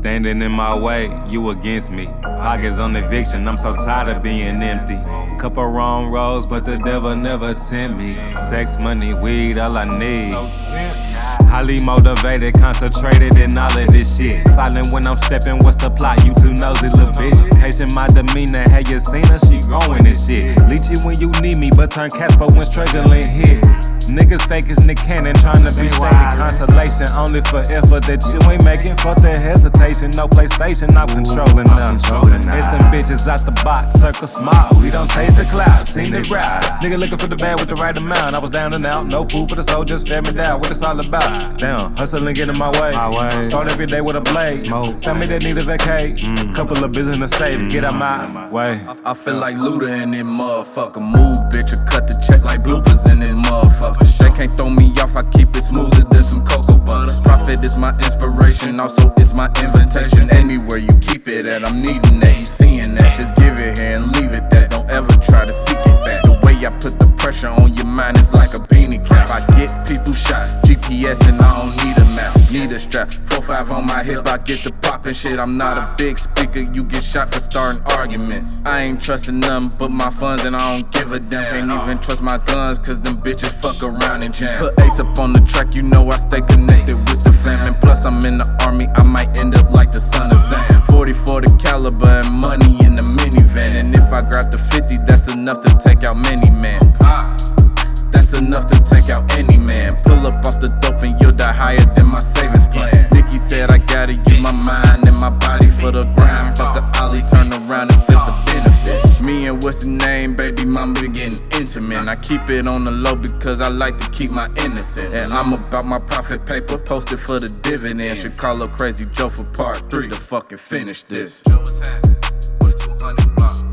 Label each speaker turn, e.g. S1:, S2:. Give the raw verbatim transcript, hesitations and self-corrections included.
S1: Standing in my way, you against me. Pockets on eviction, I'm so tired of being empty. Couple wrong roads, but the devil never tempt me. Sex, money, weed, all I need. Highly motivated, concentrated in all of this shit. Silent when I'm stepping, what's the plot? You too nosy, little bitch. Patient my demeanor, have you seen her? She growing and shit. Leech you when you need me, but turn Casper when struggling hit. Niggas fake as Nick Cannon, tryna be shady. Consolation only for effort that you ain't making. Fuck the hesitation, no PlayStation, I'm controlling them. It's them bitches out the box, circle smile. We don't chase the clouds, seen it ride. Nigga looking for the bad with the right amount. I was down and out, no food for the soul, just fed me down. What it's all about? Down, hustling, get in my way. Start every day with a blaze. Family that need a vacate. Mm. Couple of business to save, get out my way.
S2: I, I feel like Luda in this motherfucker. Move, bitch, or cut the check like bloopers in this motherfucker. Shit can't throw me off, I keep it smoother than some cocoa butter. Profit is my inspiration, also it's my invitation. Anywhere you keep it at, I'm needing that, you seeing that. Just give it here and leave it that, don't ever try to seek it back. The way I put the pressure on your mind is like a beanie cap. I get people shot, G P S and I don't need a map. Need a strap, four five on my hip, I get the poppin' shit. I'm not a big speaker, you get shot for starting arguments. I ain't trusting nothing but my funds and I don't give a damn. Can't even trust my guns cause them bitches fuck around and jam. Put Ace up on the track, you know I stay connected with the fam. And plus I'm in the army, I might end up like the son of Sam. forty forty caliber and money in the minivan. And if I grab the fifty, that's enough to take out many man. That's enough to take out any man. Pull up off the dope and you'll die higher than my savings plan. Nikki said I gotta use my mind and my body for the grind. Fuck the ollie, turn around and flip the benefits. Me and what's the name, baby mama getting intimate. I keep it on the low because I like to keep my innocence. And I'm about my profit paper, posted for the dividend. Should call up Crazy Joe for part three to fucking finish this. Joe, what's happening? What a two hundred block.